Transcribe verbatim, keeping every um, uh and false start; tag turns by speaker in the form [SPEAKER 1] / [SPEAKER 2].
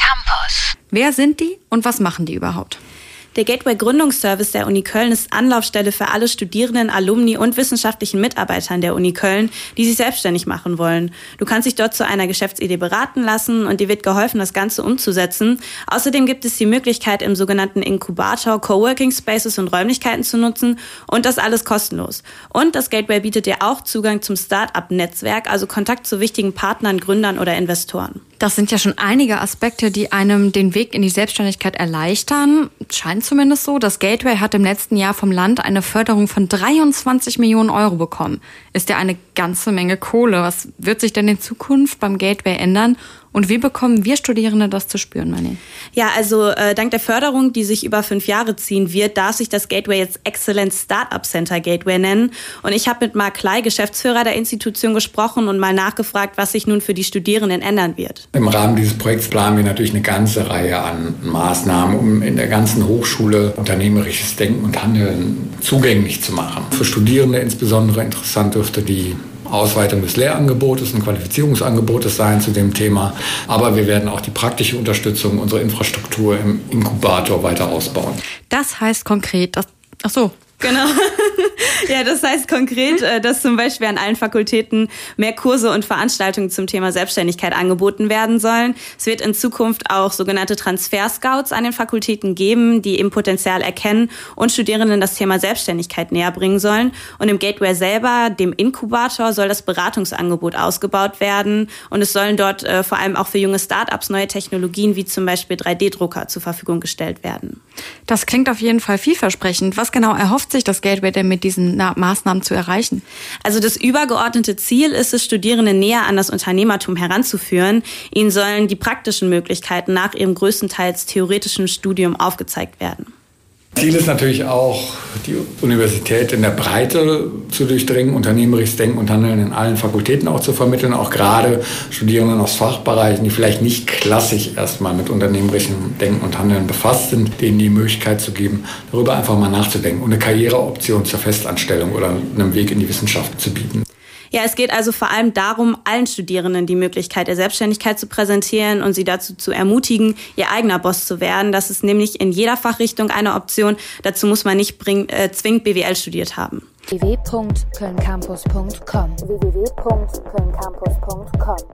[SPEAKER 1] Campus.
[SPEAKER 2] Wer sind die und was machen die überhaupt?
[SPEAKER 3] Der Gateway-Gründungsservice der Uni Köln ist Anlaufstelle für alle Studierenden, Alumni und wissenschaftlichen Mitarbeitern der Uni Köln, die sich selbstständig machen wollen. Du kannst dich dort zu einer Geschäftsidee beraten lassen und dir wird geholfen, das Ganze umzusetzen. Außerdem gibt es die Möglichkeit, im sogenannten Inkubator Coworking Spaces und Räumlichkeiten zu nutzen und das alles kostenlos. Und das Gateway bietet dir auch Zugang zum Start-up-Netzwerk, also Kontakt zu wichtigen Partnern, Gründern oder Investoren.
[SPEAKER 2] Das sind ja schon einige Aspekte, die einem den Weg in die Selbstständigkeit erleichtern. Scheint zumindest so. Das Gateway hat im letzten Jahr vom Land eine Förderung von dreiundzwanzig Millionen Euro bekommen. Ist ja eine ganze Menge Kohle. Was wird sich denn in Zukunft beim Gateway ändern? Und wie bekommen wir Studierende das zu spüren, Marlene?
[SPEAKER 3] Ja, also äh, dank der Förderung, die sich über fünf Jahre ziehen wird, darf sich das Gateway jetzt Excellence Startup Center Gateway nennen. Und ich habe mit Marc Klei, Geschäftsführer der Institution, gesprochen und mal nachgefragt, was sich nun für die Studierenden ändern wird.
[SPEAKER 4] Im Rahmen dieses Projekts planen wir natürlich eine ganze Reihe an Maßnahmen, um in der ganzen Hochschule unternehmerisches Denken und Handeln zugänglich zu machen. Für Studierende insbesondere interessant dürfte die Ausweitung des Lehrangebotes und Qualifizierungsangebotes sein zu dem Thema. Aber wir werden auch die praktische Unterstützung unserer Infrastruktur im Inkubator weiter ausbauen.
[SPEAKER 2] Das heißt konkret, dass, ach so.
[SPEAKER 3] Genau. Ja, das heißt konkret, dass zum Beispiel an allen Fakultäten mehr Kurse und Veranstaltungen zum Thema Selbstständigkeit angeboten werden sollen. Es wird in Zukunft auch sogenannte Transfer-Scouts an den Fakultäten geben, die eben Potenzial erkennen und Studierenden das Thema Selbstständigkeit näher bringen sollen. Und im Gateway selber, dem Inkubator, soll das Beratungsangebot ausgebaut werden. Und es sollen dort äh, vor allem auch für junge Startups neue Technologien wie zum Beispiel drei D Drucker zur Verfügung gestellt werden.
[SPEAKER 2] Das klingt auf jeden Fall vielversprechend. Was genau erhofft sich das Gateway denn mit diesen Maßnahmen zu erreichen?
[SPEAKER 3] Also das übergeordnete Ziel ist es, Studierende näher an das Unternehmertum heranzuführen. Ihnen sollen die praktischen Möglichkeiten nach ihrem größtenteils theoretischen Studium aufgezeigt werden.
[SPEAKER 4] Ziel ist natürlich auch, die Universität in der Breite zu durchdringen, unternehmerisches Denken und Handeln in allen Fakultäten auch zu vermitteln, auch gerade Studierenden aus Fachbereichen, die vielleicht nicht klassisch erstmal mit unternehmerischem Denken und Handeln befasst sind, denen die Möglichkeit zu geben, darüber einfach mal nachzudenken und eine Karriereoption zur Festanstellung oder einem Weg in die Wissenschaft zu bieten.
[SPEAKER 3] Ja, es geht also vor allem darum, allen Studierenden die Möglichkeit der Selbstständigkeit zu präsentieren und sie dazu zu ermutigen, ihr eigener Boss zu werden. Das ist nämlich in jeder Fachrichtung eine Option. Dazu muss man nicht bring, äh, zwingend B W L studiert haben.
[SPEAKER 1] w w w punkt köln campus punkt com w w w punkt köln campus punkt com